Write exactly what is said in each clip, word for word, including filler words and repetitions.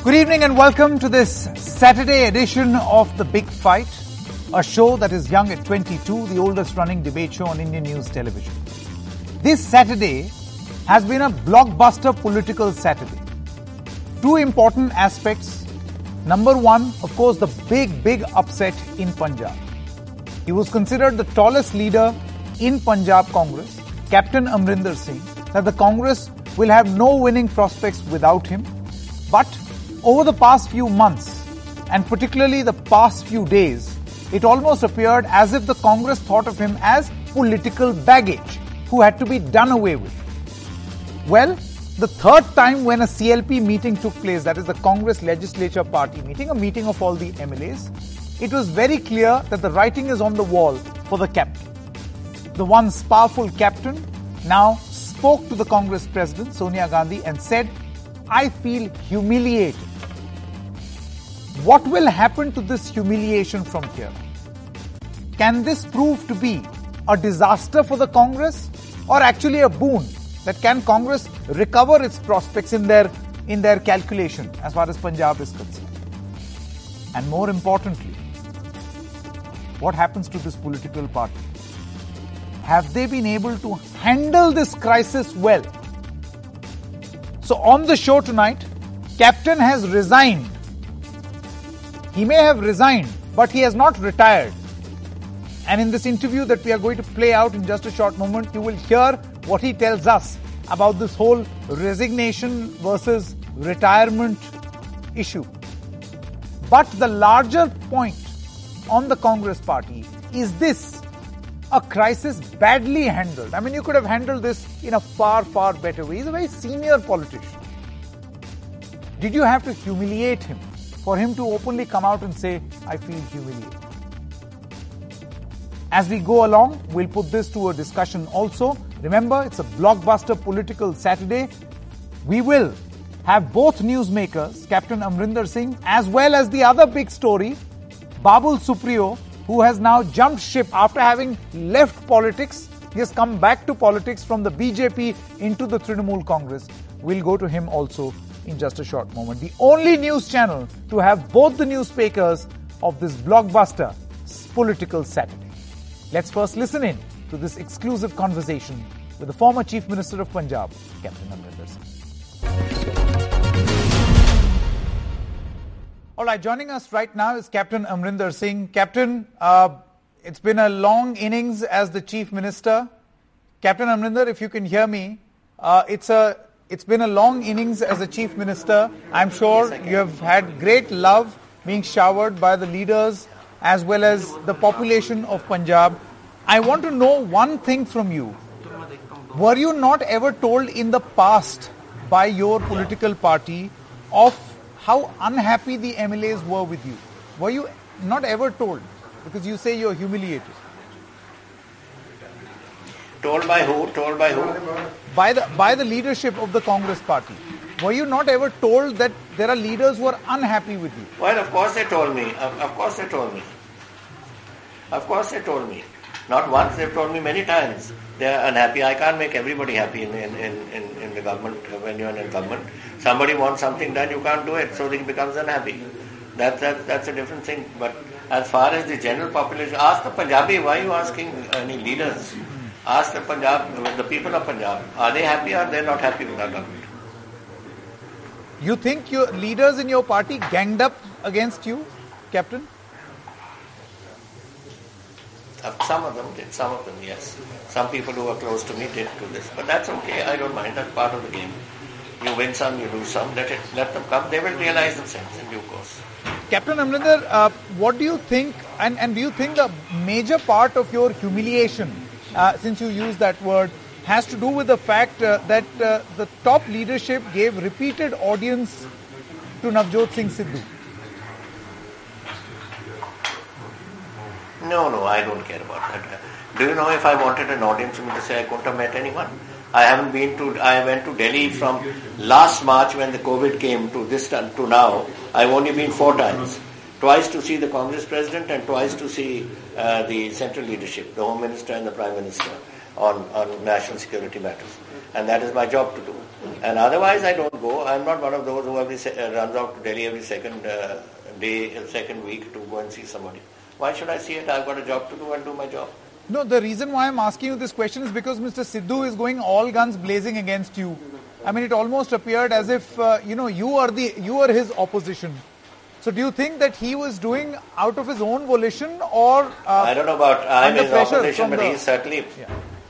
Good evening and welcome to this Saturday edition of The Big Fight, a show that is young at twenty-two, the oldest running debate show on Indian News Television. This Saturday has been a blockbuster political Saturday. Two important aspects. Number one, of course, the big, big upset in Punjab. He was considered the tallest leader in Punjab Congress, Captain Amrinder Singh, that the Congress will have no winning prospects without him. But over the past few months, and particularly the past few days, it almost appeared as if the Congress thought of him as political baggage, who had to be done away with. Well, the third time when a C L P meeting took place, that is the Congress Legislature Party meeting, a meeting of all the M L As, it was very clear that the writing is on the wall for the captain. The once powerful captain now spoke to the Congress President, Sonia Gandhi, and said, "I feel humiliated." What will happen to this humiliation from here? Can this prove to be a disaster for the Congress or actually a boon? That can Congress recover its prospects in their, in their calculation as far as Punjab is concerned? And more importantly, what happens to this political party? Have they been able to handle this crisis well? So on the show tonight, Captain has resigned. He may have resigned, but he has not retired. And in this interview that we are going to play out in just a short moment, you will hear what he tells us about this whole resignation versus retirement issue. But the larger point on the Congress party is this: a crisis badly handled. I mean, you could have handled this in a far, far better way. He's a very senior politician. Did you have to humiliate him for him to openly come out and say, "I feel humiliated"? As we go along, we'll put this to a discussion also. Remember, it's a blockbuster political Saturday. We will have both newsmakers, Captain Amrinder Singh, as well as the other big story, Babul Supriyo, who has now jumped ship after having left politics. He has come back to politics from the B J P into the Trinamool Congress. We'll go to him also in just a short moment. The only news channel to have both the newspapers of this blockbuster political Saturday. Let's first listen in to this exclusive conversation with the former Chief Minister of Punjab, Captain Amrinder Singh. All right, joining us right now is Captain Amrinder Singh. Captain, uh, it's been a long innings as the Chief Minister. Captain Amrinder, if you can hear me, uh, it's a it's been a long innings as a Chief Minister. I'm sure yes, you have had great love being showered by the leaders as well as the population of Punjab. I want to know one thing from you. Were you not ever told in the past by your political party of how unhappy the M L As were with you? Were you not ever told? Because you say you're humiliated. Told by who? Told by who? By the by the leadership of the Congress party. Were you not ever told that there are leaders who are unhappy with you? Well, of course they told me. Of, of course they told me. Of course they told me. Not once, they've told me many times. They are unhappy. I can't make everybody happy in, in, in, in the government when you're in government. Somebody wants something done, you can't do it, so he becomes unhappy. That, that, that's a different thing. But as far as the general population, ask the Punjabi, why are you asking any leaders? Ask the Punjab, the people of Punjab, are they happy or are they not happy with our government? You think your leaders in your party ganged up against you, Captain? Some of them did, some of them, yes. Some people who are close to me did do this. But that's okay, I don't mind, that's part of the game. You win some, you lose some, let it, let them come. They will realize themselves in due course. Captain Amrinder, uh, what do you think, and, and do you think the major part of your humiliation, uh, since you use that word, has to do with the fact uh, that uh, the top leadership gave repeated audience to Navjot Singh Sidhu? No, no, I don't care about that. Do you know if I wanted an audience for me to say I couldn't have met anyone? I haven't been to, I went to Delhi from last March when the COVID came to this time, to now. I've only been four times. Twice to see the Congress President and twice to see uh, the central leadership, the Home Minister and the Prime Minister on, on national security matters. And that is my job to do. And otherwise, I don't go. I'm not one of those who every se- uh, runs out to Delhi every second uh, day, uh, second week to go and see somebody. Why should I see it? I've got a job to do and do my job. No, the reason why I'm asking you this question is because Mister Sidhu is going all guns blazing against you. I mean, it almost appeared as if uh, you know you are the you are his opposition. So, do you think that he was doing out of his own volition, or uh, I don't know about I'm his opposition, but the, he's certainly. Yeah.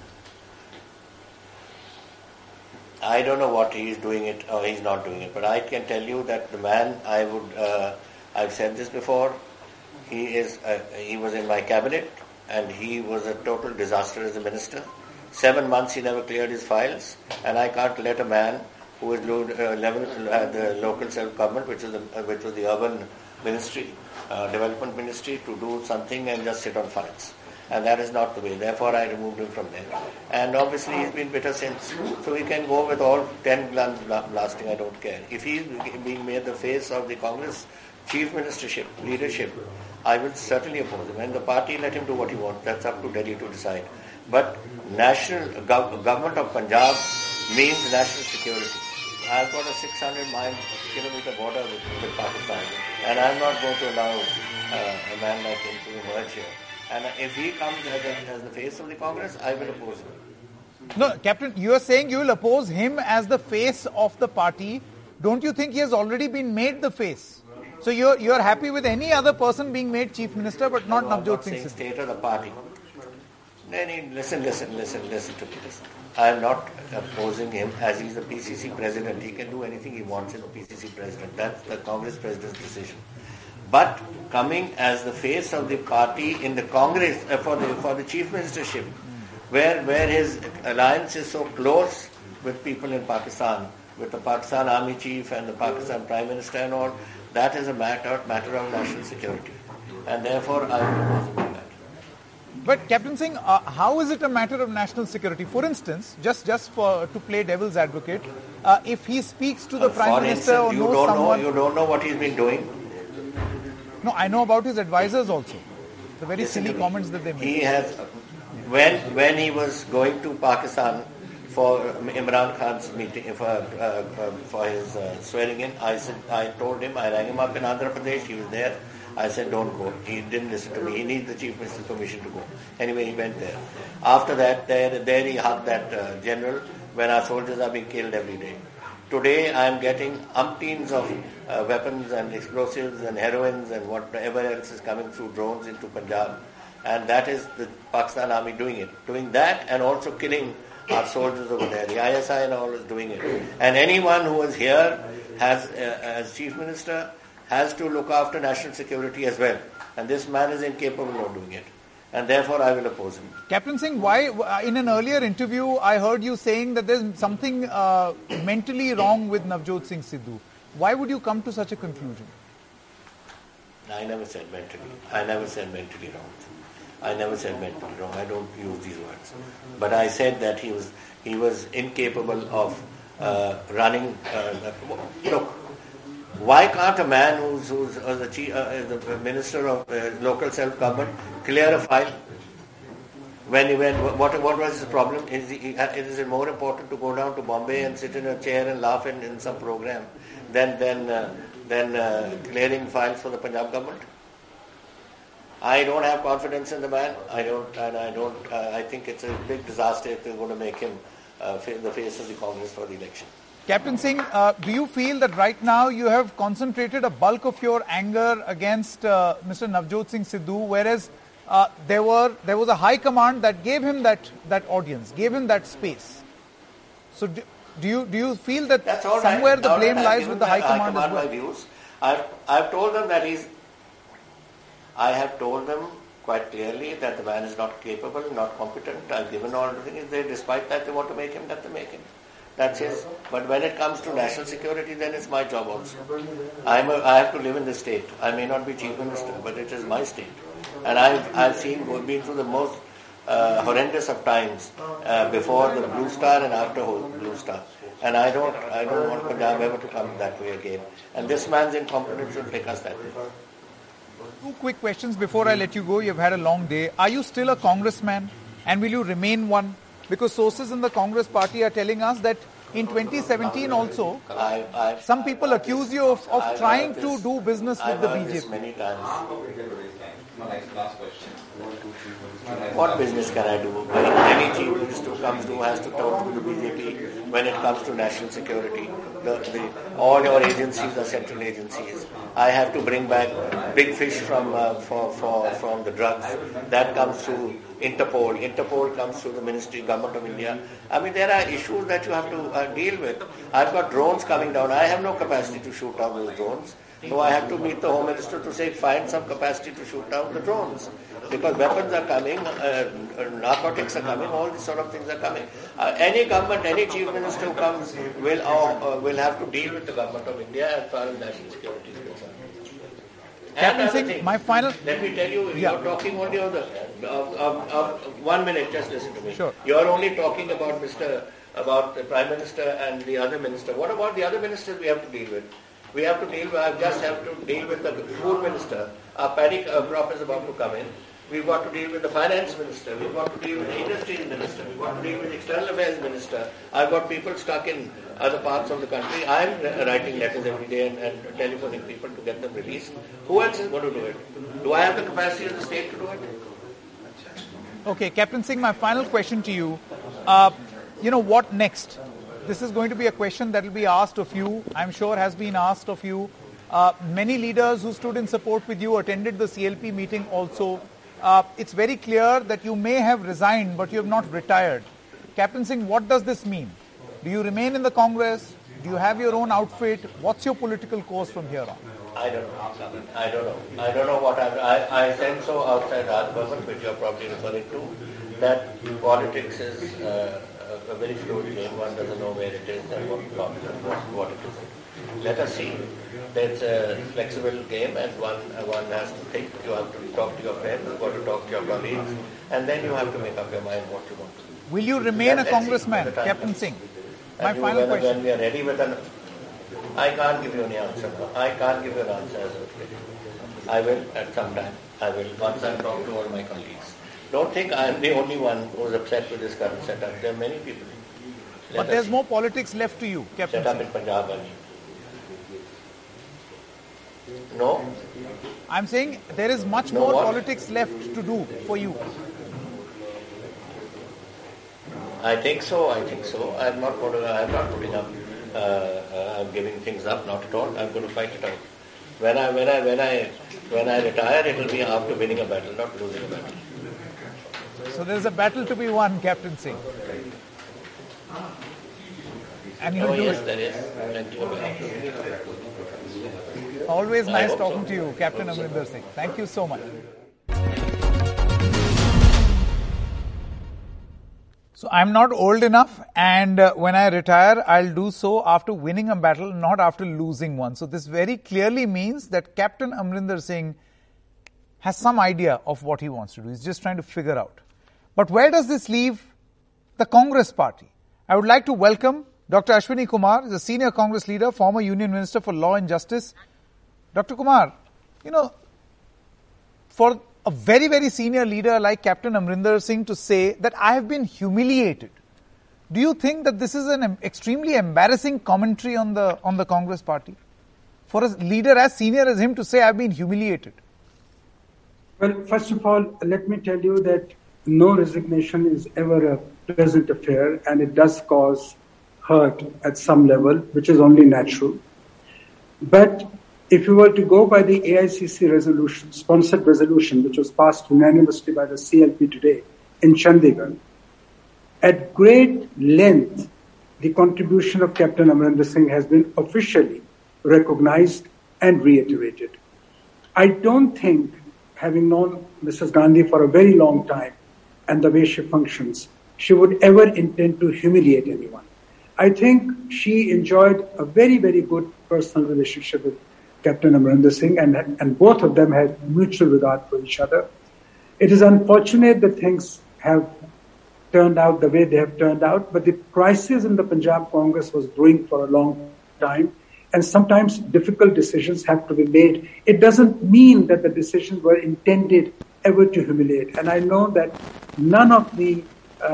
I don't know what he is doing it or he's not doing it, but I can tell you that the man I would. Uh, I've said this before. He is. Uh, he was in my cabinet. And he was a total disaster as a minister. Seven months he never cleared his files, and I can't let a man who is uh, level, uh, the local self-government, which is the, uh, which was the urban ministry, uh, development ministry, to do something and just sit on files. And that is not the way. Therefore, I removed him from there. And obviously, he's been bitter since. So he can go with all ten guns blasting. I don't care. If he's being made the face of the Congress chief ministership, leadership, I will certainly oppose him. And the party, let him do what he wants. That's up to Delhi to decide. But national gov- government of Punjab means national security. I've got a six hundred mile kilometer border with, with Pakistan, and I'm not going to allow uh, a man like him to emerge here. And if he comes as, a, as the face of the Congress, I will oppose him. No, Captain, you are saying you will oppose him as the face of the party. Don't you think he has already been made the face? So you're you're happy with any other person being made chief minister, but not no, Navjot Singh Sidhu? State of the party. Then listen, listen, listen, listen to me. Listen. I am not opposing him as he's the P C C president. He can do anything he wants as the P C C president. That's the Congress president's decision. But coming as the face of the party in the Congress uh, for the for the chief ministership, where where his alliance is so close with people in Pakistan, with the Pakistan Army Chief and the Pakistan Prime Minister and all. That is a matter matter of national security, and therefore I will oppose that. But Captain Singh, uh, how is it a matter of national security? For instance, just just for to play devil's advocate, uh, if he speaks to the uh, Prime Minister instance, or you knows don't someone, know, you don't know what he's been doing. No, I know about his advisors also. The very Listen silly comments that they make. He has, when when he was going to Pakistan for Imran Khan's meeting, for, uh, uh, for his uh, swearing in, I said, I told him, I rang him up in Andhra Pradesh, he was there. I said, don't go. He didn't listen to me. He needs the Chief Minister's permission to go. Anyway, he went there. After that, there, there he hugged that uh, general when our soldiers are being killed every day. Today, I am getting umpteens of uh, weapons and explosives and heroines and whatever else is coming through drones into Punjab. And that is the Pakistan Army doing it. Doing that and also killing our soldiers over there. The I S I and all is doing it. And anyone who is here has, uh, as Chief Minister, has to look after national security as well. And this man is incapable of doing it. And therefore, I will oppose him. Captain Singh, why, in an earlier interview, I heard you saying that there's something uh, mentally wrong with Navjot Singh Sidhu. Why would you come to such a conclusion? I never said mentally. I never said mentally wrong. I never said mentally wrong. I don't use these words. But I said that he was he was incapable of uh, running. Uh, look, why can't a man who's, who's uh, the, chief, uh, the minister of uh, local self-government clear a file? When he went, what what was his problem? Is, he, is it more important to go down to Bombay and sit in a chair and laugh in, in some program than than uh, than uh, clearing files for the Punjab government? I don't have confidence in the man. I don't, and I don't. Uh, I think it's a big disaster if they're going to make him uh, the face of the Congress for the election. Captain Singh, uh, do you feel that right now you have concentrated a bulk of your anger against uh, Mister Navjot Singh Sidhu, whereas uh, there were there was a high command that gave him that that audience, gave him that space? So do, do you do you feel that That's all somewhere right. the all blame right. lies with the high command, high as well? My views. I've I've told them that he's. I have told them quite clearly that the man is not capable, not competent. I've given all the things. They, despite that, they want to make him. That they make him. That's his. But when it comes to national security, then it's my job also. I'm a, I have to live in the state. I may not be chief minister, but it is my state, and I've I've seen been through the most uh, horrendous of times uh, before the Blue Star and after Blue Star. And I don't I don't want Punjab ever to come that way again. And this man's incompetence will take us that way. Two quick questions before I let you go. You've had a long day. Are you still a congressman, and will you remain one? Because sources in the Congress party are telling us that in twenty seventeen also, I, I, some people accuse you of, of I've trying heard to this- do business I've with the heard B J this P. many times. Last question. What business can I do? Any chief minister who comes to has to talk to the B J P when it comes to national security. The, the, all your agencies are central agencies. I have to bring back big fish from uh, for, for from the drugs. That comes through Interpol. Interpol comes through the Ministry, Government of India. I mean, there are issues that you have to uh, deal with. I've got drones coming down. I have no capacity to shoot down those drones. So I have to meet the Home Minister to say, find some capacity to shoot down the drones. Because weapons are coming, uh, narcotics are coming, all these sort of things are coming. Uh, any government, any chief minister who comes will uh, uh, will have to deal with the government of India as far as national security is concerned. Captain And Singh, other things. my final... Let me tell you, Yeah. you're talking only of the... Uh, uh, uh, one minute, just listen to me. Sure. You're only talking about Mister about the Prime Minister and the other minister. What about the other ministers we have to deal with? We have to deal with, I just have to deal with the food minister. Our paddy uh, crop is about to come in. We've got to deal with the finance minister. We've got to deal with the industries minister. We've got to deal with the external affairs minister. I've got people stuck in other parts of the country. I'm uh, writing letters every day and, and telephoning people to get them released. Who else is going to do it? Do I have the capacity of the state to do it? Okay, Captain Singh, my final question to you. Uh, you know, what next? This is going to be a question that will be asked of you, I'm sure has been asked of you. Uh, many leaders who stood in support with you attended the C L P meeting also. Uh, it's very clear that you may have resigned, but you have not retired. Captain Singh, what does this mean? Do you remain in the Congress? Do you have your own outfit? What's your political course from here on? I don't know. I don't know. I don't know what I'm, I, I sense so outside Raj Bhavan, which you're probably referring to, that politics is uh, a very fluid game. One doesn't know where it is and what, what, what it is. Let us see. It's a flexible game and one one has to think. You have to talk to your friends, you've got to talk to your colleagues, and then you have to make up your mind what you want to do. Will you remain a Let's see congressman, when the time Captain comes. Singh? And My you, final when, question. when we are ready with an... I can't give you any answer now. I can't give you an answer as of today. I will at some time. I will once I talk to all my colleagues. Don't think I am the only one who is upset with this current setup. There are many people. Let But us there's more politics left to you, Captain set up Singh. in Punjab only. No? I'm saying there is much No, more what? politics left to do for you. I think so. I think so. I'm not going to. I'm not putting up. Uh, uh, I'm giving things up. Not at all. I'm going to fight it out. When I when I when I when I retire, it will be after winning a battle, not losing a battle. So there's a battle to be won, Captain Singh. And you'll Oh do yes, it. there is plenty of battle. Always I nice hope talking so. to you, Captain Hope so. Amrinder Singh. Thank you so much. So I'm not old enough, and uh, when I retire, I'll do so after winning a battle, not after losing one. So this very clearly means that Captain Amrinder Singh has some idea of what he wants to do. He's just trying to figure out. But where does this leave the Congress party? I would like to welcome Doctor Ashwini Kumar, the senior Congress leader, former Union Minister for Law and Justice. Doctor Kumar, you know, for a very, very senior leader like Captain Amrinder Singh to say that I have been humiliated, do you think that this is an em- extremely embarrassing commentary on the on the Congress party? For a leader as senior as him to say I've been humiliated? Well, first of all, let me tell you that no resignation is ever a pleasant affair, and it does cause hurt at some level, which is only natural. But if you were to go by the A I C C resolution, sponsored resolution, which was passed unanimously by the C L P today in Chandigarh, at great length, the contribution of Captain Amrinder Singh has been officially recognized and reiterated. I don't think, having known Missus Gandhi for a very long time and the way she functions, she would ever intend to humiliate anyone. I think she enjoyed a very, very good personal relationship with Captain Amrinder Singh, and, and both of them had mutual regard for each other. It is unfortunate that things have turned out the way they have turned out, but the crisis in the Punjab Congress was brewing for a long time, and sometimes difficult decisions have to be made. It doesn't mean that the decisions were intended ever to humiliate, and I know that none of the uh,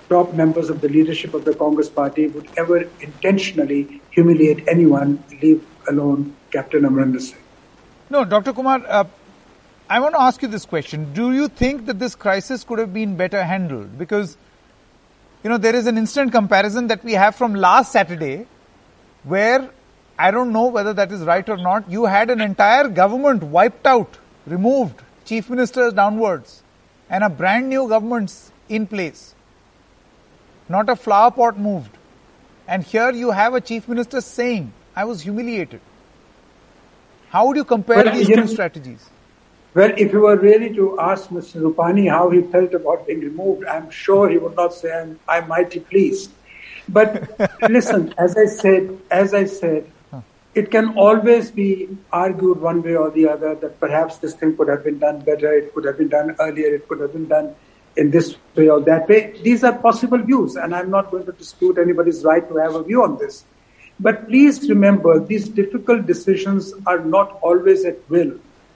top members of the leadership of the Congress party would ever intentionally humiliate anyone, leave alone Captain Amarinder Singh. No, Doctor Kumar, uh, I want to ask you this question. Do you think that this crisis could have been better handled? Because, you know, there is an instant comparison that we have from last Saturday where, I don't know whether that is right or not, you had an entire government wiped out, removed, chief ministers downwards, and a brand new government in place. Not a flower pot moved. And here you have a chief minister saying, I was humiliated. How would you compare well, these you two know, strategies? Well, if you were really to ask Mister Rupani how he felt about being removed, I'm sure he would not say, I'm, I'm mighty pleased. But listen, as I said, as I said, huh. it can always be argued one way or the other that perhaps this thing could have been done better, it could have been done earlier, it could have been done in this way or that way. These are possible views, and I'm not going to dispute anybody's right to have a view on this. But please remember, these difficult decisions are not always at will.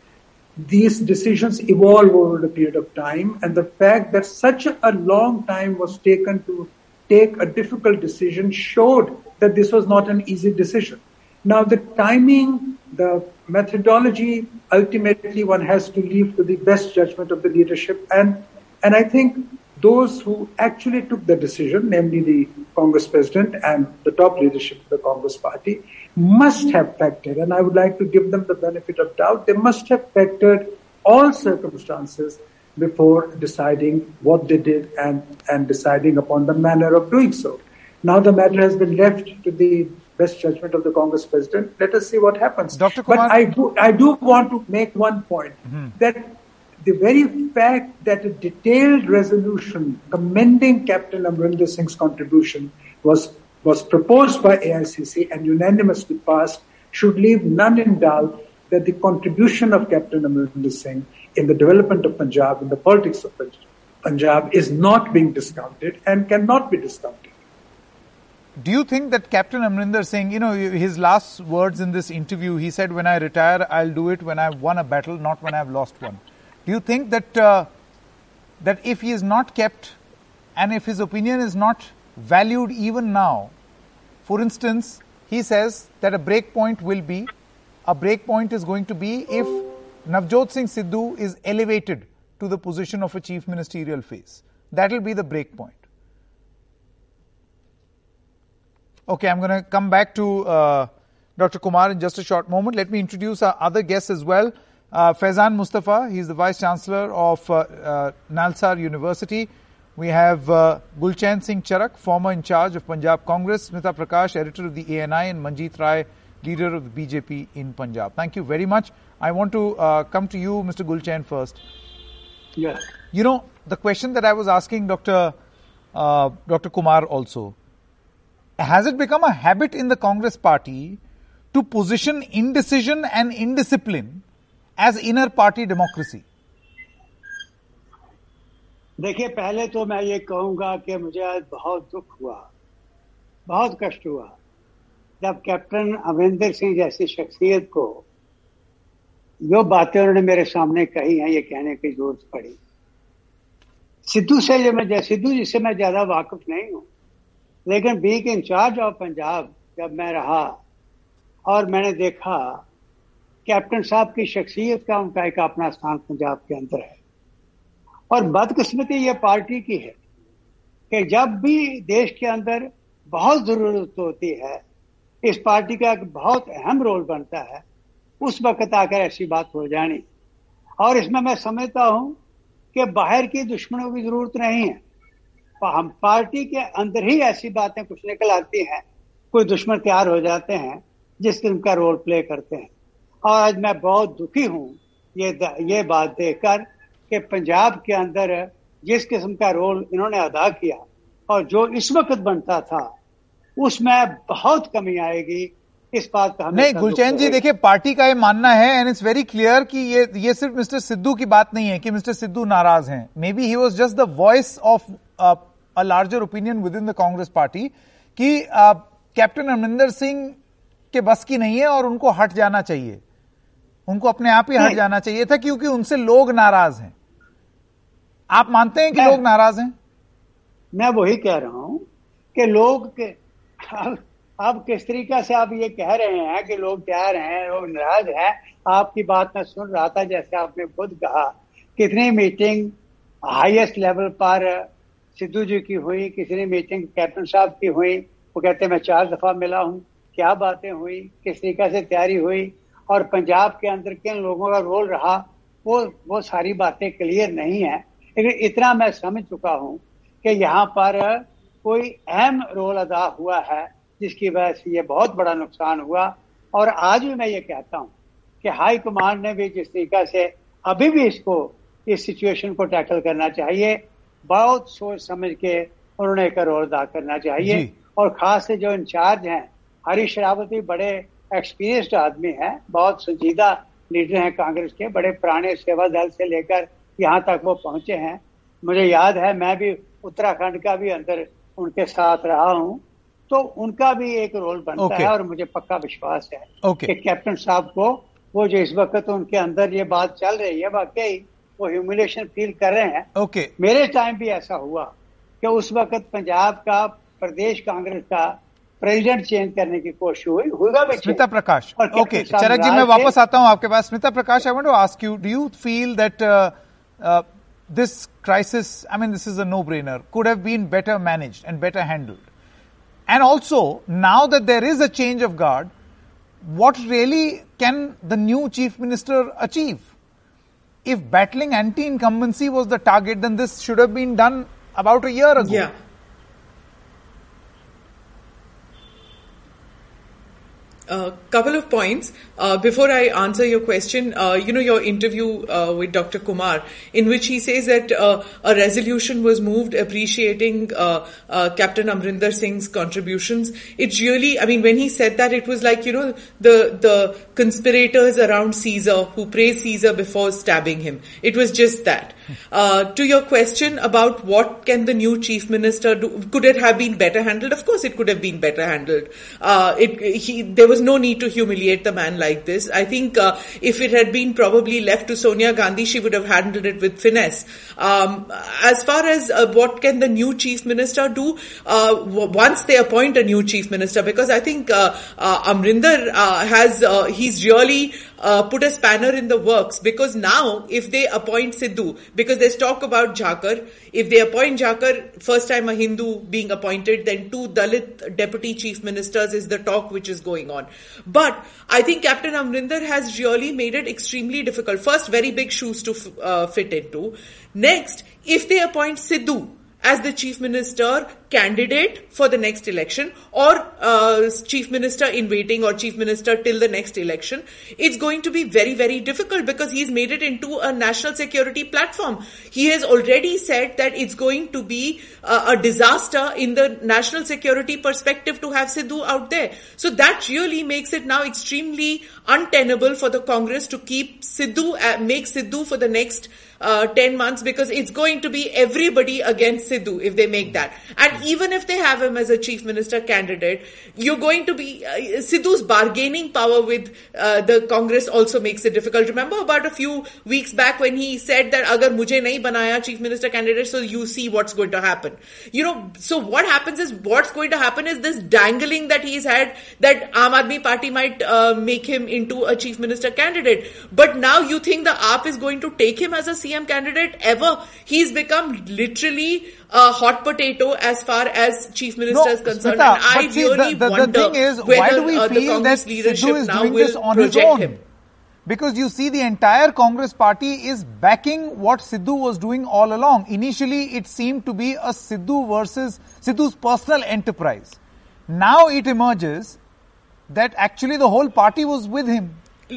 These decisions evolve over a period of time, and the fact that such a long time was taken to take a difficult decision showed that this was not an easy decision. Now, the timing, the methodology, ultimately one has to leave to the best judgment of the leadership. And, and I think those who actually took the decision, namely the Congress president and the top leadership of the Congress party, must have factored, and I would like to give them the benefit of doubt, they must have factored all circumstances before deciding what they did and, and deciding upon the manner of doing so. Now the matter has been left to the best judgment of the Congress president. Let us see what happens. Doctor Kumar, but I do, I do want to make one point, mm-hmm. that the very fact that a detailed resolution commending Captain Amarinder Singh's contribution was, was proposed by A I C C and unanimously passed should leave none in doubt that the contribution of Captain Amarinder Singh in the development of Punjab, in the politics of Punjab, is not being discounted and cannot be discounted. Do you think that Captain Amarinder Singh, you know, his last words in this interview, he said, when I retire, I'll do it when I've won a battle, not when I've lost one. Do you think that uh, that if he is not kept and if his opinion is not valued even now, for instance, he says that a break point will be, a break point is going to be if Navjot Singh Sidhu is elevated to the position of a chief ministerial face. That will be the break point. Okay, I'm going to come back to uh, Doctor Kumar in just a short moment. Let me introduce our other guests as well. Uh, Faizan Mustafa, he is the Vice Chancellor of uh, uh, Nalsar University. We have uh, Gulchain Singh Charak, former in charge of Punjab Congress, Smita Prakash, editor of the A N I, and Manjeet Rai, leader of the B J P in Punjab. Thank you very much. I want to uh, come to you, Mister Gulchain, first. Yes. You know, the question that I was asking Doctor Uh, Doctor Kumar also, has it become a habit in the Congress party to position indecision and indiscipline as inner party democracy? देखिए, पहले तो मैं ये कहूंगा कि मुझे आज बहुत दुख हुआ, बहुत कष्ट हुआ जब कैप्टन अमरिंदर सिंह जैसी शख्सियत को जो बातें उन्होंने मेरे सामने कही हैं, ये कहने की जरूरत पड़ी। सिद्धू से जो मैं सिद्धू जिससे मैं ज्यादा वाकिफ नहीं हूं, लेकिन बीइंग इंचार्ज ऑफ पंजाब जब मैं रहा और मैंने देखा कैप्टन साहब की शख्सियत का उनका एक अपना स्थान पंजाब के अंदर है। और बदकिस्मती ये पार्टी की है कि जब भी देश के अंदर बहुत जरूरत होती है, इस पार्टी का एक बहुत अहम रोल बनता है, उस वक्त आकर ऐसी बात हो जानी। और इसमें मैं समझता हूं कि बाहर की दुश्मनों की जरूरत नहीं है, हम पार्टी के अंदर ही ऐसी बातें कुछ निकल आती हैं, कोई दुश्मन तैयार हो जाते हैं जिस किस्म का रोल प्ले करते हैं। और आज मैं बहुत दुखी हूं ये ये बात देखकर कि पंजाब के अंदर जिस किस्म का रोल इन्होंने अदा किया और जो इस वक्त बनता था उसमें बहुत कमी आएगी। इस बात का हमें नहीं, गुलचैन जी देखिए, पार्टी का ये मानना है एंड इट्स वेरी क्लियर कि ये ये सिर्फ मिस्टर सिद्धू की बात नहीं है कि मिस्टर सिद्धू नाराज हैं। Maybe he was just the voice of a larger opinion within the Congress party कि कैप्टन अमरिंदर सिंह के बस की नहीं है और उनको हट जाना चाहिए, उनको अपने आप ही हट जाना चाहिए था क्योंकि उनसे लोग नाराज हैं। आप मानते हैं कि लोग नाराज हैं? मैं वही कह रहा हूं कि लोग के, अब, अब किस तरीका से आप ये कह रहे हैं कि लोग तैयार हैं, लोग नाराज हैं। आपकी बात मैं सुन रहा था, जैसे आपने खुद कहा, कितनी मीटिंग हाईएस्ट लेवल पर सिद्धू जी की हुई, कितनी मीटिंग कैप्टन साहब की हुई। वो कहते मैं चार दफा मिला हूं, क्या बातें हुई, किस तरीका से तैयारी हुई और पंजाब के अंदर किन लोगों का रोल रहा, वो वो सारी बातें क्लियर नहीं है। लेकिन इतना मैं समझ चुका हूं कि यहाँ पर कोई अहम रोल अदा हुआ है जिसकी वजह से ये बहुत बड़ा नुकसान हुआ। और आज भी मैं ये कहता हूं कि हाई कमांड ने भी जिस तरीका से अभी भी इसको इस सिचुएशन को टैकल करना चाहिए, बहुत सोच समझ के उन्होंने एक रोल अदा करना चाहिए। और खास से जो इंचार्ज हैं, हरीश रावत भी बड़े एक्सपीरियंस्ड आदमी हैं, बहुत संजीदा लीडर हैं कांग्रेस के, बड़े पुराने सेवा दल से लेकर यहाँ तक वो पहुंचे हैं। मुझे याद है मैं भी उत्तराखंड का भी अंदर उनके साथ रहा हूं, तो उनका भी एक रोल बनता okay. है। और मुझे पक्का विश्वास है okay. कि कैप्टन साहब को वो जो इस वक्त उनके अंदर ये बात चल रही है, वाकई वो ह्यूमिलेशन फील कर रहे हैं। okay. मेरे टाइम भी ऐसा हुआ कि उस वक्त पंजाब का प्रदेश कांग्रेस का प्रेसिडेंट चेंज करने की कोशिश हुई हुआ भी। स्मिता प्रकाश, ओके चरक जी, मैं वापस आता हूं आपके पास। Smita Prakash, I want to ask you, do you feel that this crisis, I mean, this is a no-brainer, could have been better managed and better handled? And also, now that there is a change of guard, what really can the new chief minister achieve? If battling anti-incumbency was the target, then this should have been done about a year ago. Yeah. A uh, couple of points uh, before I answer your question. Uh, you know, your interview uh, with Doctor Kumar, in which he says that uh, a resolution was moved appreciating uh, uh, Captain Amrinder Singh's contributions. It's really, I mean, when he said that, it was like, you know, the the conspirators around Caesar who praised Caesar before stabbing him. It was just that. Uh, to your question about what can the new chief minister do, could it have been better handled? Of course, it could have been better handled. Uh, it he there was no need to humiliate the man like this. I think uh, if it had been probably left to Sonia Gandhi, she would have handled it with finesse. Um, as far as uh, what can the new chief minister do uh, w- once they appoint a new chief minister, because I think uh, uh, Amrinder uh, has uh, he's really uh, put a spanner in the works, because now if they appoint Sidhu, because there's talk about Jhakar, if they appoint Jhakar, first time a Hindu being appointed, then two Dalit deputy chief ministers is the talk which is going on. But I think Captain Amrinder has really made it extremely difficult. First, very big shoes to uh, fit into. Next, if they appoint Sidhu as the chief minister candidate for the next election, or uh, chief minister in waiting, or chief minister till the next election, it's going to be very, very difficult, because he's made it into a national security platform. He has already said that it's going to be uh, a disaster in the national security perspective to have Sidhu out there. So that really makes it now extremely untenable for the Congress to keep Sidhu, uh, make Sidhu for the next uh, ten months, because it's going to be everybody against Sidhu if they make that. And even if they have him as a chief minister candidate, you're going to be, uh, Sidhu's bargaining power with uh, the Congress also makes it difficult. Remember about a few weeks back when he said that agar mujhe nahi banaya chief minister candidate, so you see what's going to happen. You know, so what happens is, what's going to happen is this dangling that he's had, that Aam Aadmi Party might uh, make him into a chief minister candidate. But now you think the A A P is going to take him as a C M candidate ever? He's become literally a hot potato as far as chief minister no, is concerned. Smita, and I see, really the, the, wonder the thing is, whether why do we uh, the feel Congress that leadership Sidhu is now doing will this on his project own? him. Because you see, the entire Congress party is backing what Sidhu was doing all along. Initially, it seemed to be a Sidhu versus Sidhu's personal enterprise. Now it emerges that actually the whole party was with him.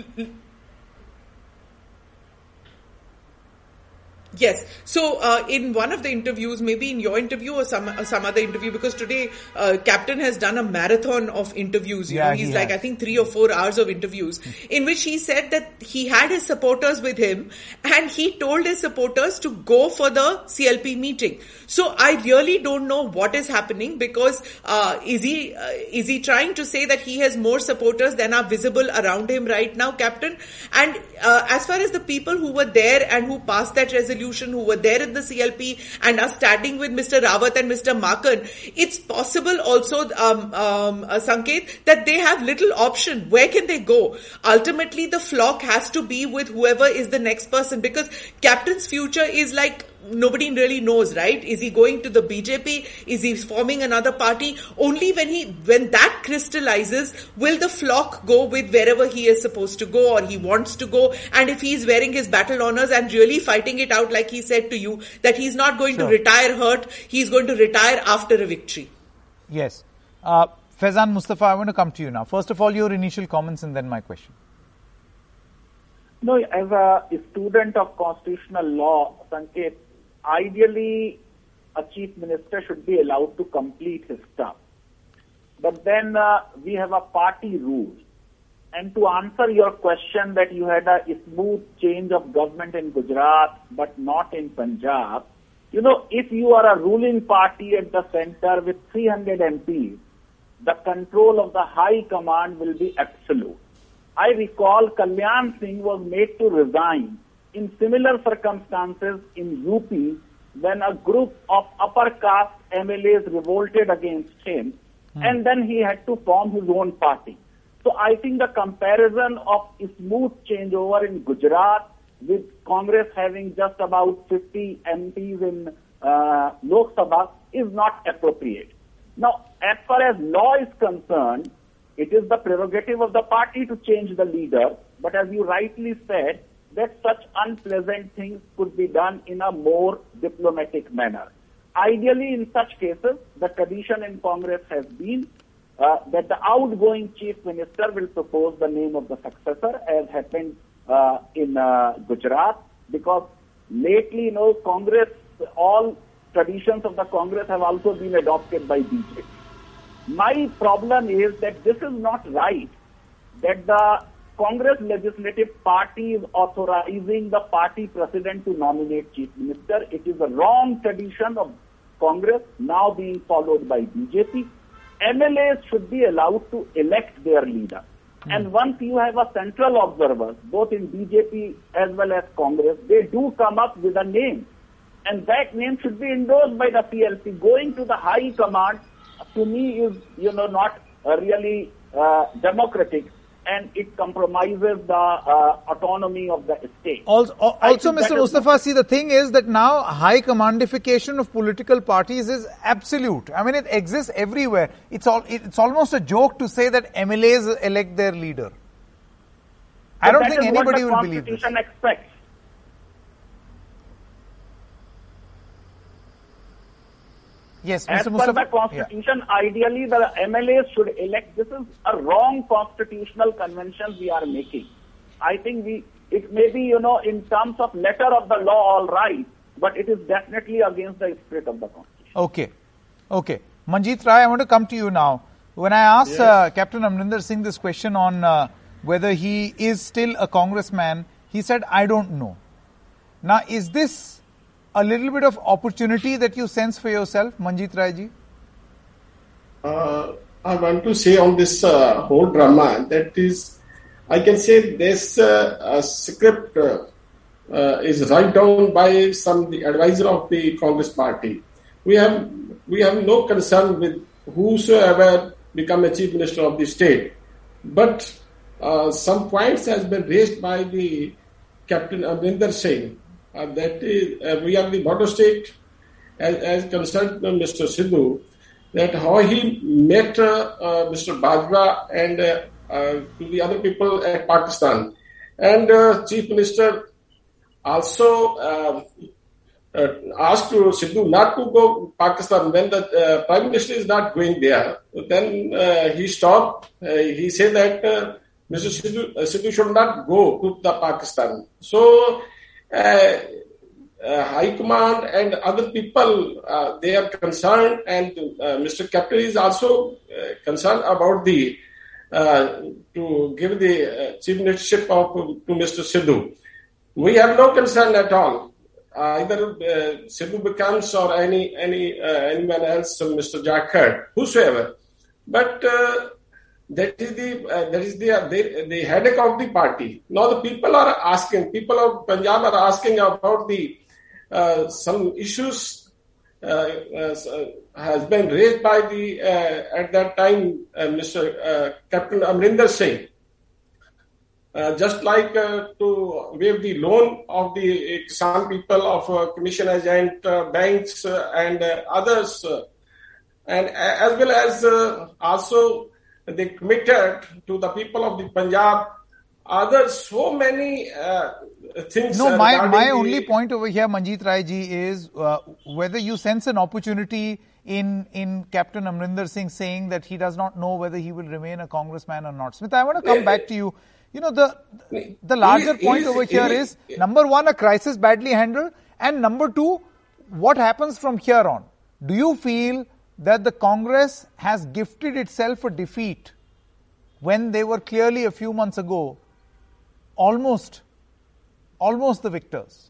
Yes. So, uh, in one of the interviews, maybe in your interview or some uh, some other interview, because today uh, Captain has done a marathon of interviews. You yeah, know, he's he like has. I think three or four hours of interviews, in which he said that he had his supporters with him, and he told his supporters to go for the C L P meeting. So, I really don't know what is happening, because uh, is he uh, is he trying to say that he has more supporters than are visible around him right now, Captain? And uh, as far as the people who were there and who passed that resolution resolution, who were there in the C L P and are standing with Mister Rawat and Mister Makan, it's possible also, um, um, uh, Sanket, that they have little option. Where can they go? Ultimately, the flock has to be with whoever is the next person, because Captain's future is like, nobody really knows, right? Is he going to the B J P? Is he forming another party? Only when he, when that crystallizes, will the flock go with wherever he is supposed to go or he wants to go. And if he's wearing his battle honors and really fighting it out, like he said to you, that he's not going sure. to retire hurt, he's going to retire after a victory. Yes. Uh, Faizan Mustafa, I want to come to you now. First of all, your initial comments and then my question. No, as a student of constitutional law, Sanket, ideally, a chief minister should be allowed to complete his term. But then uh, we have a party rule. And to answer your question that you had a smooth change of government in Gujarat but not in Punjab, you know, if you are a ruling party at the center with three hundred M Ps, the control of the high command will be absolute. I recall Kalyan Singh was made to resign in similar circumstances in U P when a group of upper caste M L As revolted against him, mm. and then he had to form his own party. So I think the comparison of smooth changeover in Gujarat with Congress having just about fifty M Ps in uh, Lok Sabha is not appropriate. Now, as far as law is concerned, it is the prerogative of the party to change the leader, but as you rightly said, that such unpleasant things could be done in a more diplomatic manner. Ideally, in such cases, the tradition in Congress has been uh, that the outgoing chief minister will propose the name of the successor, as happened uh, in uh, Gujarat, because lately, you know, Congress, all traditions of the Congress have also been adopted by B J P. My problem is that this is not right, that the Congress Legislative Party is authorizing the party president to nominate chief minister. It is a wrong tradition of Congress now being followed by B J P. M L As should be allowed to elect their leader. Mm. And once you have a central observer, both in B J P as well as Congress, they do come up with a name. And that name should be endorsed by the C L P. Going to the high command, to me, is, you know, not uh, really uh, democratic. And it compromises the uh, autonomy of the state. Also, also Mister Mustafa, see, the thing is that now high commandification of political parties is absolute. I mean, it exists everywhere. It's all. It's almost a joke to say that M L As elect their leader. I don't think anybody will believe this. That is what the Constitution expects. Yes, Mister As Mustafa, per the Constitution, yeah. Ideally the M L As should elect. This is a wrong constitutional convention we are making. I think we, it may be, you know, in terms of letter of the law, all right, but it is definitely against the spirit of the Constitution. Okay. Okay. Manjeet Rai, I want to come to you now. When I asked yes. uh, Captain Amrinder Singh this question on uh, whether he is still a congressman, he said, I don't know. Now, is this a little bit of opportunity that you sense for yourself, Manjeet Rai ji? Uh, I want to say on this uh, whole drama, that is, I can say this uh, script uh, uh, is right down by some the advisor of the Congress party. We have we have no concern with whosoever become a chief minister of the state, but uh, some points has been raised by the Captain Amrinder Singh. Uh, that is, uh, we are the border state, as, as concerned uh, Mister Sidhu, that how he met uh, uh, Mister Bajwa and uh, uh, to the other people at Pakistan. And uh, Chief Minister also uh, uh, asked to Sidhu not to go to Pakistan. When the uh, Prime Minister is not going there, then uh, he stopped. Uh, he said that uh, Mister Sidhu, uh, Sidhu should not go to the Pakistan. So, Uh, uh, High Command and other people, uh, they are concerned, and uh, Mister Captain is also uh, concerned about the uh, to give the uh, chief ministership of to Mister Sidhu. We have no concern at all. Uh, either uh, Sidhu becomes or any any uh, anyone else, Mister Jakhar, whosoever. But uh, That is the uh, that is the, uh, the the headache of the party. Now the people are asking, people of Punjab are asking about the uh, some issues uh, uh, has been raised by the uh, at that time uh, Mister Uh, Captain Amrinder Singh. Uh, just like uh, to waive the loan of the uh, some people of uh, commission agent uh, banks uh, and uh, others, uh, and uh, as well as uh, also they committed to the people of the Punjab. Other so many uh, things. No, uh, my my the, only point over here, Manjeet Rai ji, is uh, whether you sense an opportunity in in Captain Amrinder Singh saying that he does not know whether he will remain a congressman or not. Smita, I want to come back to you. You know, the the larger point over here is, number one, a crisis badly handled, and number two, what happens from here on? Do you feel that the Congress has gifted itself a defeat when they were clearly a few months ago almost, almost the victors?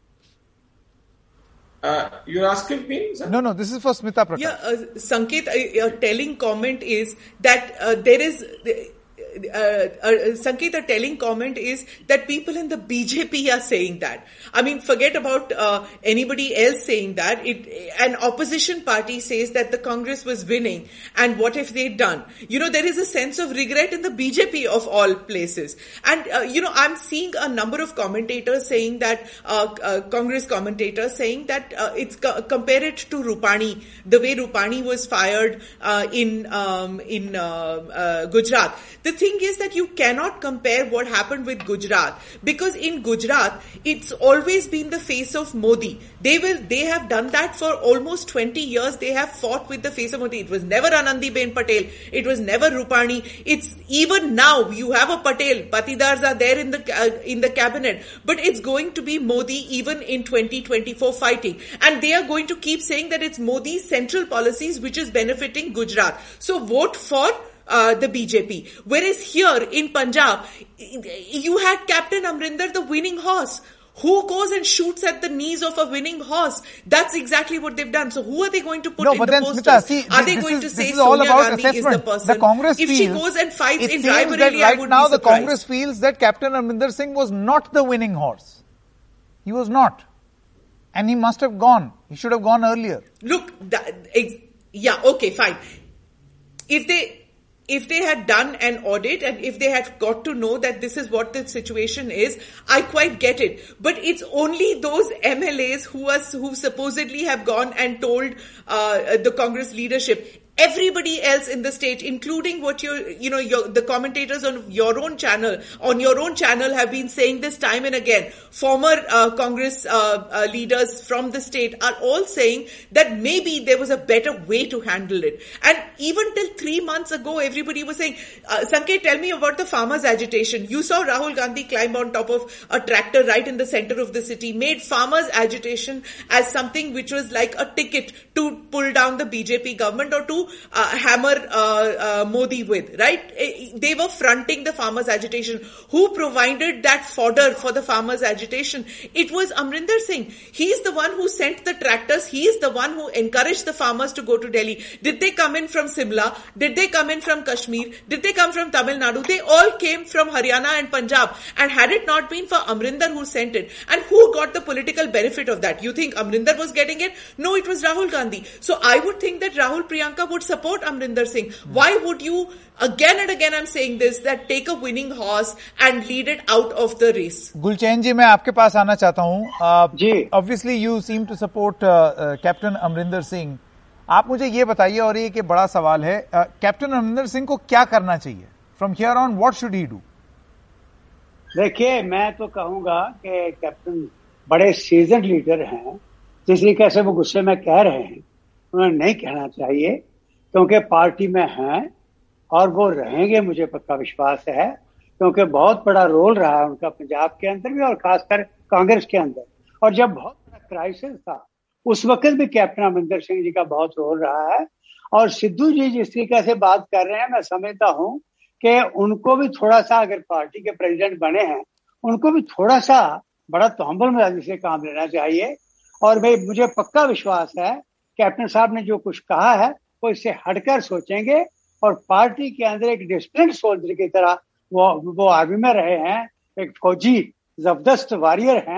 Uh, you're asking me? Sir? No, no, this is for Smita Prakash. Yeah, uh, Sanket, a, a telling comment is that uh, there is... Uh, uh, Sanket, a telling comment is that people in the B J P are saying that. I mean, forget about uh, anybody else saying that. It, an opposition party says that the Congress was winning, and what have they done? You know, there is a sense of regret in the B J P of all places. And, uh, you know, I'm seeing a number of commentators saying that, uh, uh, Congress commentators saying that uh, it's co- compare it to Rupani, the way Rupani was fired uh, in um, in uh, uh, Gujarat. The thing is that you cannot compare what happened with Gujarat, because in Gujarat it's always been the face of Modi. They will they have done that for almost twenty years. They have fought with the face of Modi. It was never Anandiben Patel. It was never Rupani. It's even now you have a Patel. Patidars are there in the uh, in the cabinet, but it's going to be Modi even in twenty twenty-four fighting, and they are going to keep saying that it's Modi's central policies which is benefiting Gujarat. So vote for Uh, the B J P. Whereas here in Punjab, you had Captain Amrinder, the winning horse. Who goes and shoots at the knees of a winning horse? That's exactly what they've done. So who are they going to put no, in but the then, posters? Smita, see, are they this going is, to say Sonia Gandhi assessment. is the person? The Congress if feels, she goes and fights in Raebareli, Raebareli, right I would now be the surprised. Congress feels that Captain Amrinder Singh was not the winning horse. He was not. And he must have gone. He should have gone earlier. Look, that, ex- yeah, okay, fine. If they... If they had done an audit and if they had got to know that this is what the situation is, I quite get it. But it's only those M L As who are, who supposedly have gone and told uh, the Congress leadership. Everybody else in the state, including what you, you know, your, the commentators on your own channel, on your own channel have been saying this time and again. Former uh, Congress uh, uh, leaders from the state are all saying that maybe there was a better way to handle it. And even till three months ago, everybody was saying, uh, Sanket, tell me about the farmers' agitation. You saw Rahul Gandhi climb on top of a tractor right in the center of the city, made farmers' agitation as something which was like a ticket to pull down the B J P government or to Uh, hammer uh, uh, Modi with, right? They were fronting the farmers' agitation. Who provided that fodder for the farmers' agitation? It was Amrinder Singh. He's the one who sent the tractors. He is the one who encouraged the farmers to go to Delhi. Did they come in from Simla? Did they come in from Kashmir? Did they come from Tamil Nadu? They all came from Haryana and Punjab. And had it not been for Amrinder who sent it, and who got the political benefit of that? You think Amrinder was getting it? No, it was Rahul Gandhi. So I would think that Rahul Priyanka would support Amrinder Singh. Why would you, again and again I'm saying this, that take a winning horse and lead it out of the race? Gulchain ji, मैं आपके पास आना चाहता हूँ. जी. Obviously you seem to support uh, uh, Captain Amrinder Singh. आप मुझे ये बताइए, और ये कि बड़ा सवाल है, कैप्टन अमरिंदर सिंह को क्या करना चाहिए? From here on, what should he do? देखिए, मैं तो कहूंगा कि कैप्टन बड़े सीजन लीडर हैं. जिस तरीके से वो गुस्से में कह रहे हैं, उन्हें नहीं कहना चाहिए, क्योंकि पार्टी में हैं और वो रहेंगे, मुझे पक्का विश्वास है, क्योंकि बहुत बड़ा रोल रहा है उनका पंजाब के अंदर भी और खासकर कांग्रेस के अंदर. और जब बहुत बड़ा क्राइसिस था उस वक्त भी कैप्टन अमरिंदर सिंह जी का बहुत रोल रहा है. और सिद्धू जी जिस तरीके से बात कर रहे हैं, मैं समझता हूं कि उनको भी थोड़ा सा, अगर पार्टी के प्रेसिडेंट बने हैं, उनको भी थोड़ा सा बड़ा तहम्मुल मिजाजी से काम लेना चाहिए. और भाई मुझे पक्का विश्वास है कैप्टन साहब ने जो कुछ कहा है वो इससे हटकर सोचेंगे और पार्टी के अंदर एक डिसिप्लिन सोल्जर की तरह वो वो आर्मी में रहे हैं, एक फौजी जबरदस्त वॉरियर हैं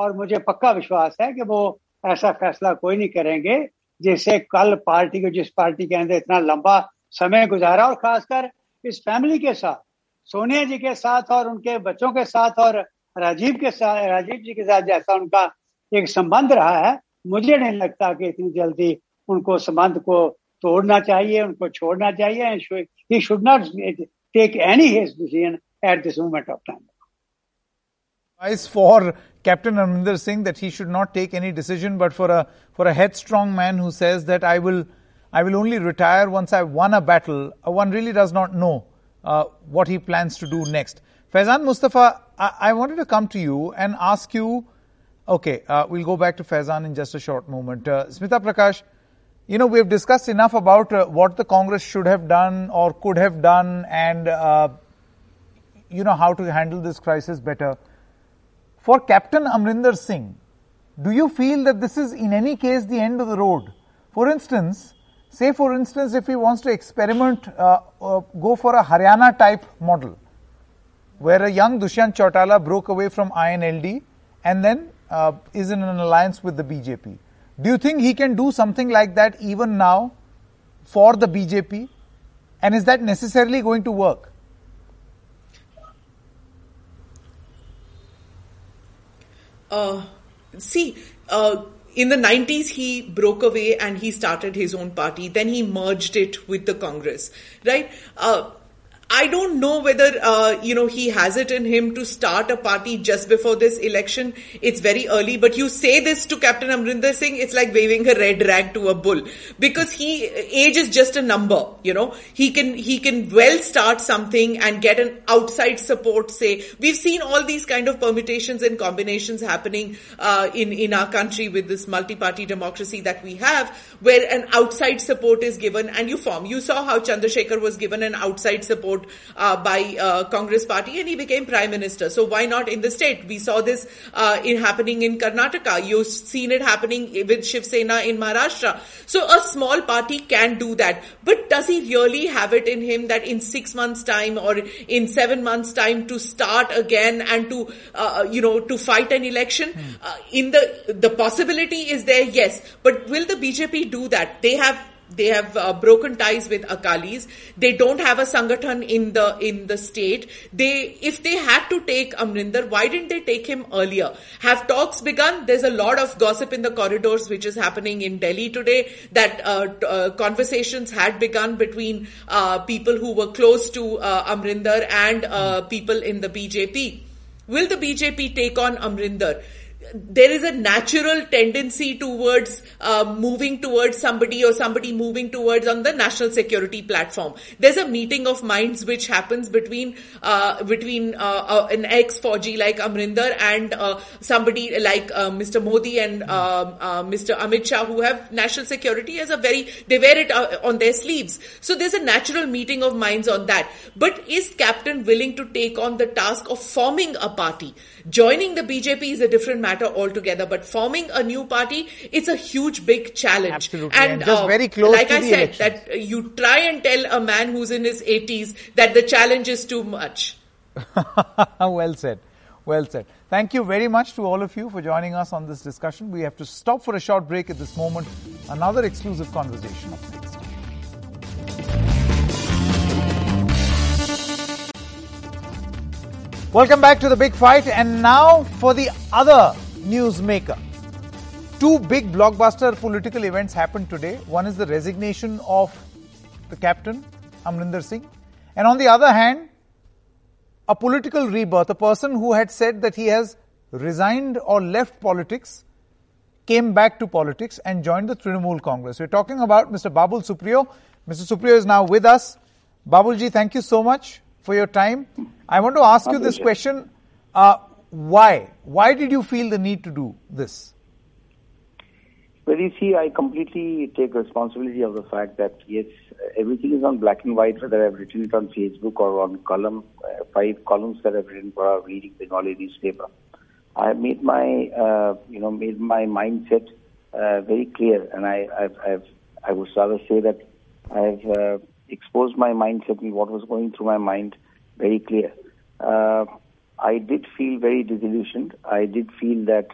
और मुझे पक्का विश्वास है कि वो ऐसा फैसला कोई नहीं करेंगे जिससे कल पार्टी को, जिस पार्टी के अंदर इतना लंबा समय गुजारा और खासकर इस फैमिली के साथ, सोनिया जी के साथ और उनके बच्चों के साथ और राजीव के साथ, राजीव जी के साथ जैसा उनका एक संबंध रहा है, मुझे नहीं लगता कि इतनी जल्दी उनको संबंध को तोड़ना चाहिए, उनको छोड़ना चाहिए. He should not take any his decision at this moment of time. Advice for Captain Amrinder Singh that he should not take any decision, but for a for a headstrong man who says that I will I will only retire once I've won a battle, one really does not know uh, what he plans to do next. Faizan Mustafa, I, I wanted to come to you and ask you, okay, uh, we'll go back to Faizan in just a short moment. Uh, Smita Prakash, you know, we've discussed enough about uh, what the Congress should have done or could have done and, uh, you know, how to handle this crisis better. For Captain Amrinder Singh, do you feel that this is in any case the end of the road? For instance, say for instance, if he wants to experiment, uh, uh, go for a Haryana type model, where a young Dushyant Chautala broke away from I N L D and then uh, is in an alliance with the B J P. Do you think he can do something like that even now for the B J P? And is that necessarily going to work? Uh, see, uh, in the nineties, he broke away and he started his own party. Then he merged it with the Congress, right? Uh, I don't know whether, uh, you know, he has it in him to start a party just before this election. It's very early, but you say this to Captain Amrinder Singh, it's like waving a red rag to a bull, because he, age is just a number, you know. He can, he can well start something and get an outside support, say. We've seen all these kind of permutations and combinations happening, uh, in, in our country with this multi-party democracy that we have, where an outside support is given and you form. You saw how Chandrasekhar was given an outside support Uh, by uh, Congress party and he became Prime Minister. So why not in the state? We saw this uh, in happening in Karnataka. You've seen it happening with Shiv Sena in Maharashtra. So a small party can do that. But does he really have it in him that in six months' time or in seven months' time to start again and to, uh, you know, to fight an election? Hmm. Uh, in the, the possibility is there, yes. But will the B J P do that? They have They have uh, broken ties with Akalis. They don't have a Sangathan in the in the state. They, if they had to take Amrinder, why didn't they take him earlier? Have talks begun? There's a lot of gossip in the corridors which is happening in Delhi today that uh, uh, conversations had begun between uh, people who were close to uh, Amrinder and uh, people in the B J P. Will the B J P take on Amrinder? There is a natural tendency towards uh, moving towards somebody or somebody moving towards on the national security platform. There's a meeting of minds which happens between uh, between uh, uh, an ex-Fauji like Amrinder and uh, somebody like uh, Mister Modi and uh, uh, Mister Amit Shah, who have national security as a very, they wear it uh, on their sleeves. So there's a natural meeting of minds on that. But is Captain willing to take on the task of forming a party? Joining the B J P is a different matter altogether, but forming a new party, it's a huge, big challenge. Absolutely. And, and just uh, very close like to I the said, elections. that you try and tell a man who's in his eighties that the challenge is too much. Well said. Well said. Thank you very much to all of you for joining us on this discussion. We have to stop for a short break at this moment. Another exclusive conversation up next. Welcome back to The Big Fight, and now for the other newsmaker. Two big blockbuster political events happened today. One is the resignation of the captain, Amrinder Singh, and on the other hand, a political rebirth. A person who had said that he has resigned or left politics came back to politics and joined the Trinamool Congress. We're talking about Mister Babul Supriyo. Mister Supriyo is now with us. Babulji, thank you so much for your time. I want to ask you this question. Uh, why? Why did you feel the need to do this? Well, you see, I completely take responsibility of the fact that, yes, everything is on black and white, whether I've written it on Facebook or on column, uh, five columns that I've written for our reading Bengali newspaper. I have made my, uh, you know, made my mindset uh, very clear, and I, I've, I've, I would rather say that I've uh, exposed my mindset and what was going through my mind very clear. Uh, I did feel very disillusioned. I did feel that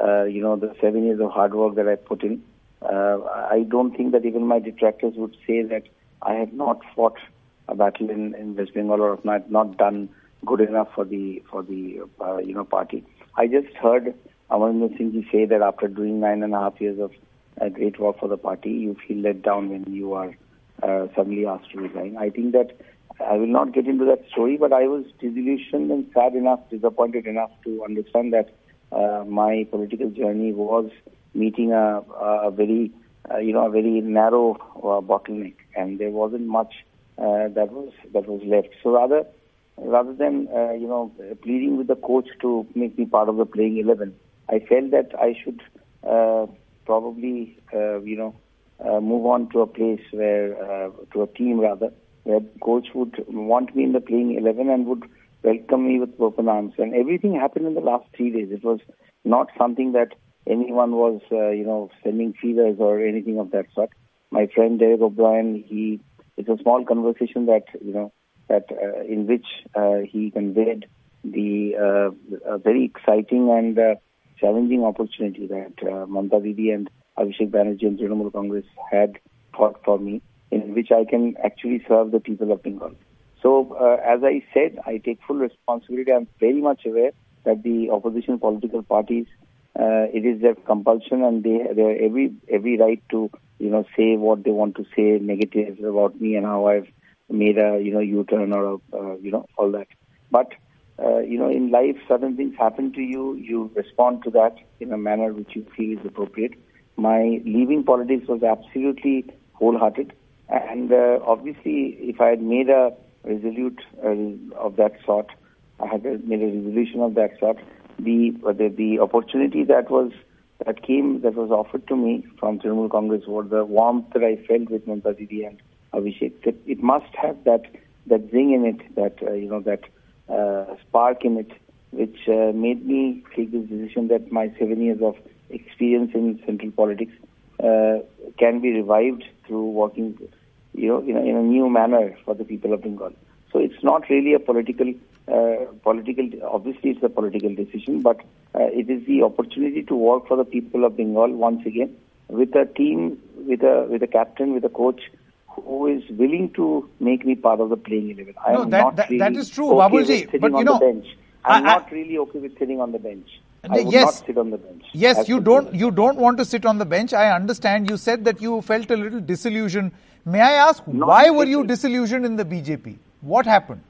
uh, you know, the seven years of hard work that I put in. Uh, I don't think that even my detractors would say that I have not fought a battle in, in West Bengal or have not, not done good enough for the for the uh, you know party. I just heard Amarinder Singh ji say that after doing nine and a half years of uh, great work for the party, you feel let down when you are uh, suddenly asked to resign. I think that I will not get into that story, but I was disillusioned and sad enough, disappointed enough to understand that uh, my political journey was meeting a, a very, uh, you know, a very narrow uh, bottleneck, and there wasn't much uh, that was that was left. So rather, rather than uh, you know pleading with the coach to make me part of the playing eleven, I felt that I should uh, probably, uh, you know, uh, move on to a place where, uh, to a team rather, where the coach would want me in the playing eleven and would welcome me with open arms. And everything happened in the last three days. It was not something that anyone was, uh, you know, sending feelers or anything of that sort. My friend Derek O'Brien, he, it's a small conversation that, you know, that uh, in which uh, he conveyed the uh, a very exciting and uh, challenging opportunity that uh, Mamta Didi and Abhishek Banerjee and Trinamool Congress had thought for me, in which I can actually serve the people of Bengal. So, uh, as I said, I take full responsibility. I'm very much aware that the opposition political parties, uh, it is their compulsion, and they they have every every right to, you know, say what they want to say, negatives about me and how I've made a, you know, U-turn or a, uh, you know, all that. But Uh, you know, in life, certain things happen to you. You respond to that in a manner which you feel is appropriate. My leaving politics was absolutely wholehearted. And uh, obviously, if I had made a resolute uh, of that sort, I had made a resolution of that sort, the, uh, the the opportunity that was that came, that was offered to me from Trinamool Congress, or the warmth that I felt with Mamta Didi and Abhishek, that it must have that that zing in it, that uh, you know that. Uh, spark in it, which uh, made me take this decision that my seven years of experience in central politics uh, can be revived through working, you know, in a, in a new manner for the people of Bengal. So it's not really a political, uh, political. Obviously, it's a political decision, but uh, it is the opportunity to work for the people of Bengal once again with a team, with a with a captain, with a coach who is willing to make me part of the playing eleven. I no, am that, not that, really that is true, okay Babulji. with sitting But you on know, the bench. I'm I, not I, really okay with sitting on the bench. I would yes, not sit on the bench. Yes, you don't. You don't want to sit on the bench. I understand. You said that you felt a little disillusioned. May I ask Not why were you particularly. disillusioned in the B J P? What happened?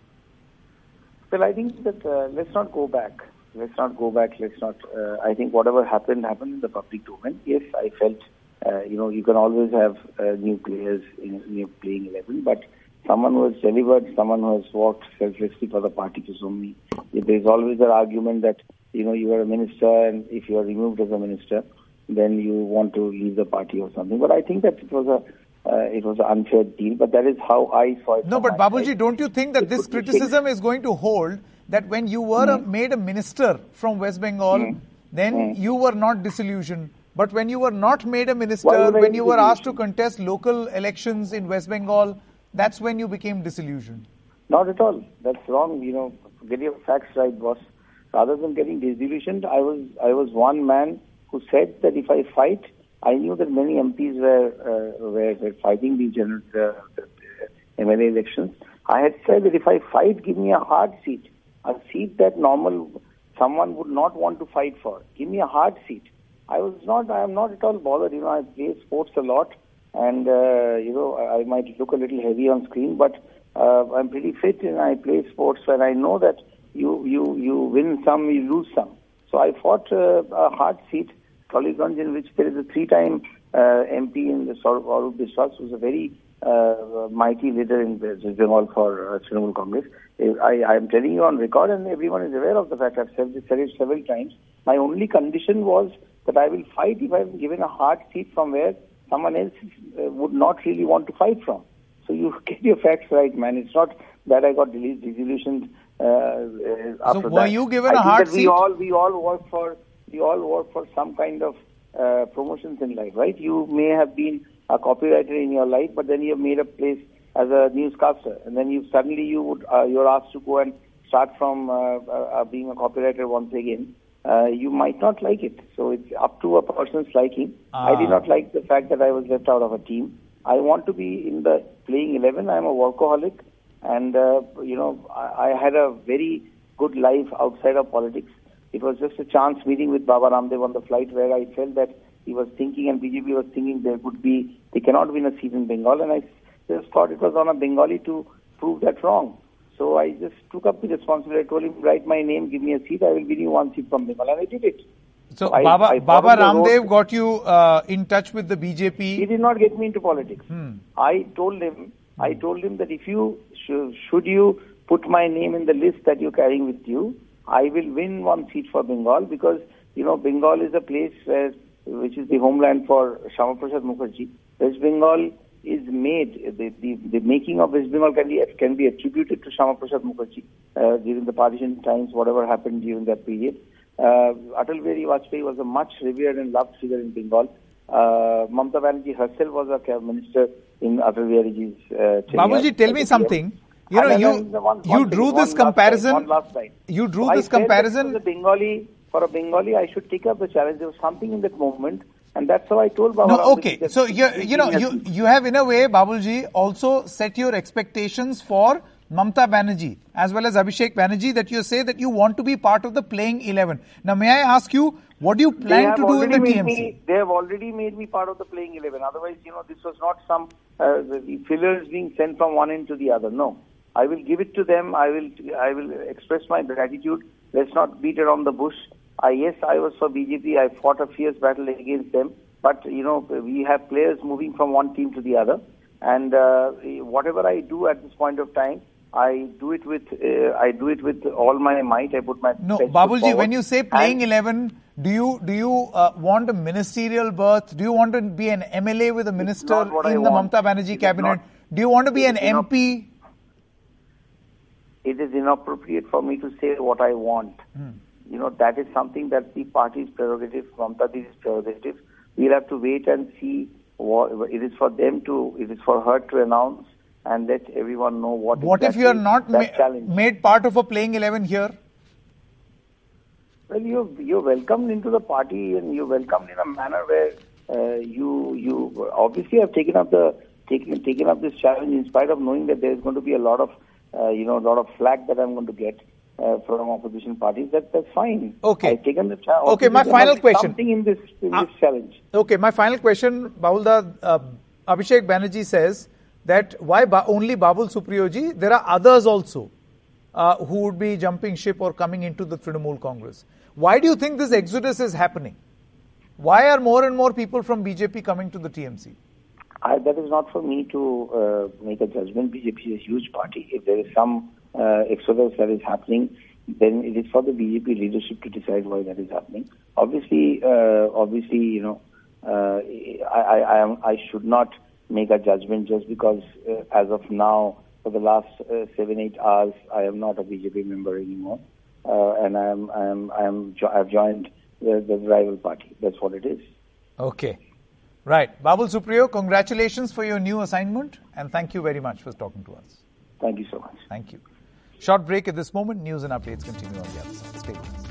Well, I think that uh, let's not go back. Let's not go back. Let's not. Uh, I think whatever happened happened in the public domain. Yes, I felt. Uh, you know, you can always have uh, new players in new playing eleven, but someone who has delivered, someone who has worked selflessly for the party to so many. There's always an argument that, you know, you are a minister, and if you are removed as a minister, then you want to leave the party or something. But I think that it was a uh, it was an unfair deal. But that is how I saw it. No, but Babuji, side. don't you think that It this could be criticism is going to hold that when you were Mm. a, made a minister from West Bengal, Mm. then Mm. you were not disillusioned? But when you were not made a Why minister, would I when be you were asked to disillusioned? contest local elections in West Bengal, that's when you became disillusioned. Not at all. That's wrong. You know, get your facts right, boss. Rather than getting disillusioned, I was I was one man who said that if I fight, I knew that many M Ps were uh, were, were fighting the general uh, M L A elections. I had said that if I fight, give me a hard seat, a seat that normal someone would not want to fight for. Give me a hard seat. I was not. I am not at all bothered. You know, I play sports a lot, and uh, you know, I might look a little heavy on screen, but uh, I'm pretty fit, and I play sports, and I know that you you you win some, you lose some. So I fought uh, a hard seat, Tollygunj, in which there is a three-time uh, M P in the Arup Biswas, who's a very uh, mighty leader in West Bengal for uh, Trinamool Congress. I I am telling you on record, and everyone is aware of the fact. I've said this, said it several times. My only condition was that I will fight if I'm given a hard seat from where someone else uh, would not really want to fight from. So you get your facts right, man. It's not that I got disillusioned uh, uh, after So were that. you given I a think hard that seat? We all we all work for we all work for some kind of uh, promotions in life, right? You may have been a copywriter in your life, but then you have made a place as a newscaster, and then you suddenly you would uh, you're asked to go and start from uh, uh, being a copywriter once again, uh, you might not like it. So it's up to a person's liking. Ah. I did not like the fact that I was left out of a team. I want to be in the playing eleven. I'm a workaholic, and uh, you know, I, I had a very good life outside of politics. It was just a chance meeting with Baba Ramdev on the flight where I felt that he was thinking and B J P was thinking there could be, they cannot win a seat in Bengal, and I just thought it was on a Bengali to prove that wrong. So I just took up the responsibility. I told him, write my name, give me a seat, I will give you one seat from Bengal, and I did it. So, so Baba, I, I Baba Ramdev got you uh, in touch with the B J P? He did not get me into politics. Hmm. I told him, I told him that if you, sh- should you put my name in the list that you're carrying with you, I will win one seat for Bengal, because, you know, Bengal is a place where, which is the homeland for Shyama Prasad Mukherjee. West Bengal is made, the, the, the making of West Bengal can be, can be attributed to Shyama Prasad Mukherjee uh, during the partition times, whatever happened during that period. Uh, Atal Bihari Vajpayee was a much revered and loved figure in Bengal. Uh, Mamata Banerjee herself was a cabinet minister in Atal Bihari's uh, tenure. Babuji, tell me something. You know, you, one, you one drew thing, this comparison. Last line, You drew so this comparison. For a Bengali, for a Bengali, I should take up the challenge. There was something in that moment, and that's how I told Baba. No, okay. So you you know you you have in a way, Babulji, also set your expectations for Mamata Banerjee as well as Abhishek Banerjee, that you say that you want to be part of the playing eleven. Now, may I ask you, what do you plan to do in the T M C? Me, they have already made me part of the playing eleven. Otherwise, you know, this was not some uh, the fillers being sent from one end to the other. No. I will give it to them. I will I will express my gratitude. Let's not beat around the bush. I, yes, I was for B J P. I fought a fierce battle against them. But, you know, we have players moving from one team to the other. And uh, whatever I do at this point of time, I do it with uh, I do it with all my might. I put my no, Babulji. When you say playing eleven, do you do you uh, want a ministerial berth? Do you want to be an M L A with a minister in I the want. Mamata Banerjee cabinet? Not, do you want to be an M P? It is inappropriate for me to say what I want. Hmm. You know, that is something that the party's prerogative, Mamata Di's prerogative. We'll have to wait and see what it is for them to, it is for her to announce and let everyone know what What exactly if you are not ma- challenge. made part of a playing eleven here? Well, you're, you're welcomed into the party, and you're welcomed in a manner where uh, you you obviously have taken up the taken taken up this challenge in spite of knowing that there is going to be a lot of uh, you know a lot of flack that I'm going to get uh, from opposition parties. That that's fine. Okay. I've taken the challenge. Okay, my final question. Something in this in uh, this challenge. Okay, my final question, Bahulda, uh, Abhishek Banerjee says that why ba- only Babul Supriyoji? There are others also uh, who would be jumping ship or coming into the Trinamool Congress. Why do you think this exodus is happening? Why are more and more people from B J P coming to the T M C? I, that is not for me to uh, make a judgment. B J P is a huge party. If there is some uh, exodus that is happening, then it is for the B J P leadership to decide why that is happening. Obviously, uh, obviously, you know, uh, I, I, I, am, I should not make a judgment just because, uh, as of now, for the last uh, seven, eight hours, I am not a B J P member anymore, uh, and I am, I am, I am, jo- I've joined the, the rival party. That's what it is. Okay. Right. Babul Supriyo, congratulations for your new assignment, and thank you very much for talking to us. Thank you so much. Thank you. Short break at this moment. News and updates continue on the other side. Stay with us.